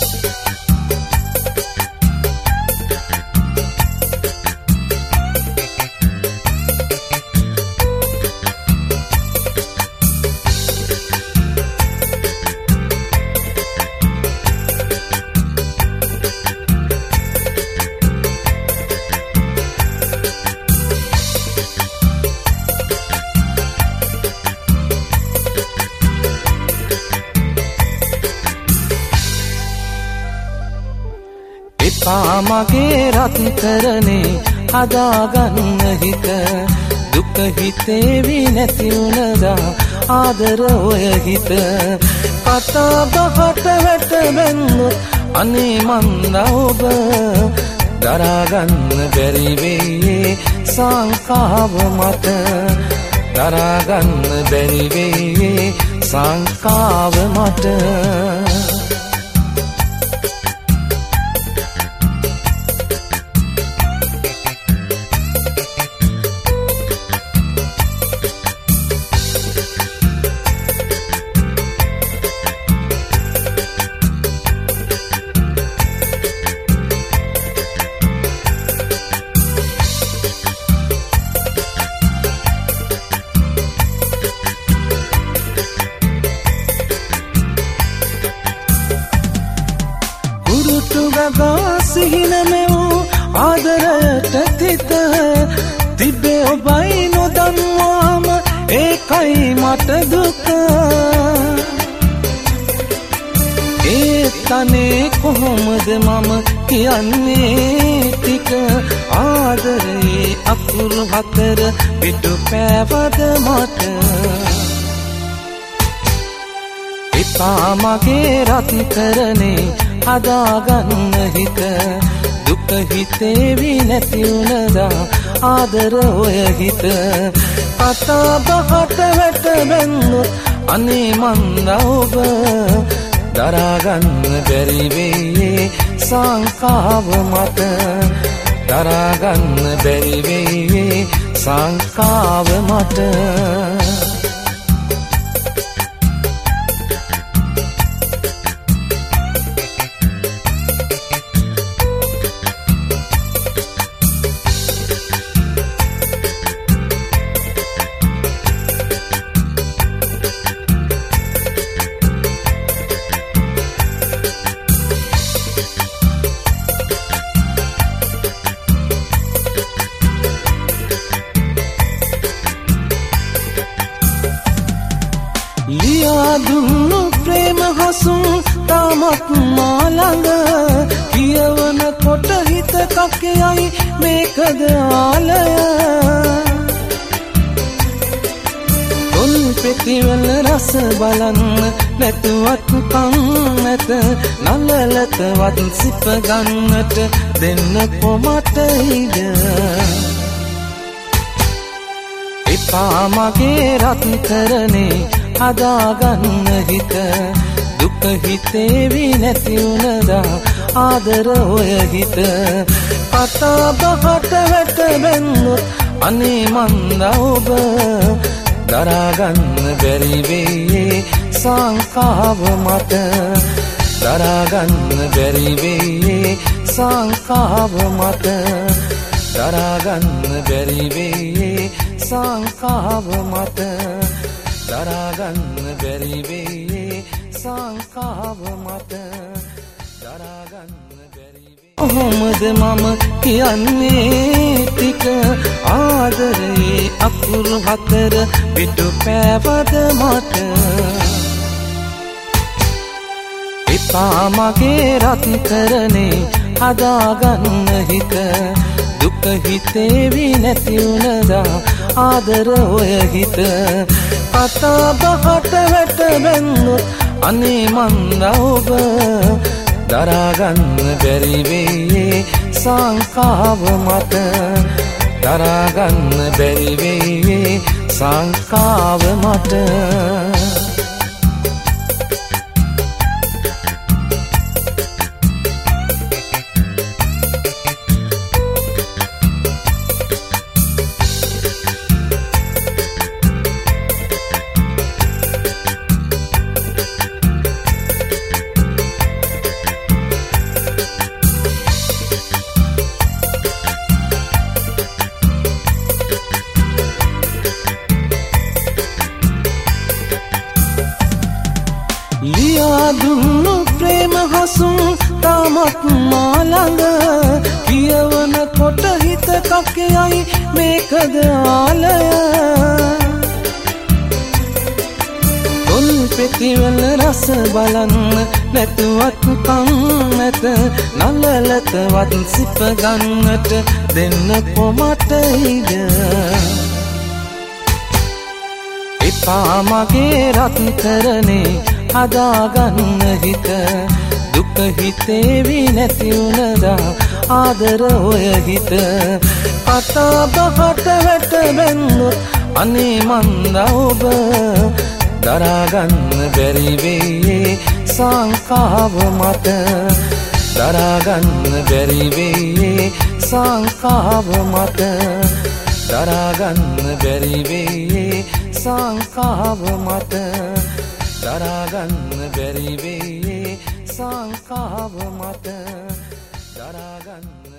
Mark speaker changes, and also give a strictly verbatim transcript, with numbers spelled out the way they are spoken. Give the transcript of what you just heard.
Speaker 1: මගේ රත්තරනේ හදාගන්න හිත දුක හිතේවි නැති වුණදා ආදර ඔය හිත කතා බහට වැට බැන්නොත් අනේ මන්ද ඔබ දරාගන්න බැරි වෙයි සංකාව මට දරාගන්න බැරි වෙයි සංකාව මට ආදරයට තිත තිබේ ඔබයි නොදන්වාම ඒකයි මට දුක ඒත් අනේ කොහොමද මම කියන්නේ ටික ආදරේ අකුරු හතර පිටු පෑවද මට එපා මගේ රත්තරනේ හදාගන්න හිත දුක හිතේවි නැති වුණදා ආදර ඔය හිත කතා බහට වැට බැන්නොත් අනේ මන්ද ඔබ දරාගන්න බැරි වෙයි සංකාව මට දරාගන්න බැරි වෙයි සංකාව මට දුන්නු ප්‍රේම හසුන් තාමත් මා ළඟ කියවන කොට හිත කකයයි මේකද ආලය තොල් පෙතිවල රස බලන්න නැතුවත් කන් නැත නලලතවත් සිප ගන්නට දෙන්න කොමට ඉඩ එපා මගේ රත්තරනේ හදාගන්න හිත දුක හිතේවි නැති වුණදා ආදර ඔය හිත කතා බහට වැට බැන්නොත් අනේ මන්ද ඔබ දරාගන්න බැරි වෙයි සංකාව මට දරාගන්න බැරි වෙයි සංකාව මට දරාගන්න බැරි වෙයි සංකාව මට දරාගන්න බැරි වෙයි සංකාව මට දරාගන්න බැරි වෙයි කොහොමද මම කියන්නේ ටික ආදරේ අකුරු හතර පිටු පෑවද මට එපා මගේ රත්තරනේ හදාගන්න හිත දුක හිතේවි නැති වුණදා ආදර ඔය හිත කතා බහට වැට බැන්නොත් අනේ මන්ද ඔබ දරාගන්න බැරි වෙයි සංකාව මට දරාගන්න බැරි වෙයි සංකාව මට දුන්නු ප්‍රේම හසුන් තාමත් මා ළඟ කියවන කොට හිත කකයයි මේකද ආලය තොල් පෙතිවල රස බලන්න නැතුවත් කන් නැත නලලතවත් සිප ගන්නට දෙන්න කොමට ඉඩ එපා මගේ රත්තරනේ හදාගන්න හිත දුක හිතේවි නැති වුණදා ආදර ඔය හිත කතා බහට වැට බැන්නොත් අනේ මන්ද ඔබ දරාගන්න බැරි වෙයි සංකාව මට දරාගන්න බැරි වෙයි සංකාව මට දරාගන්න බැරි වෙයි සංකාව මට දරාගන්න බැරි වෙයි සංකාව මට දරාගන්න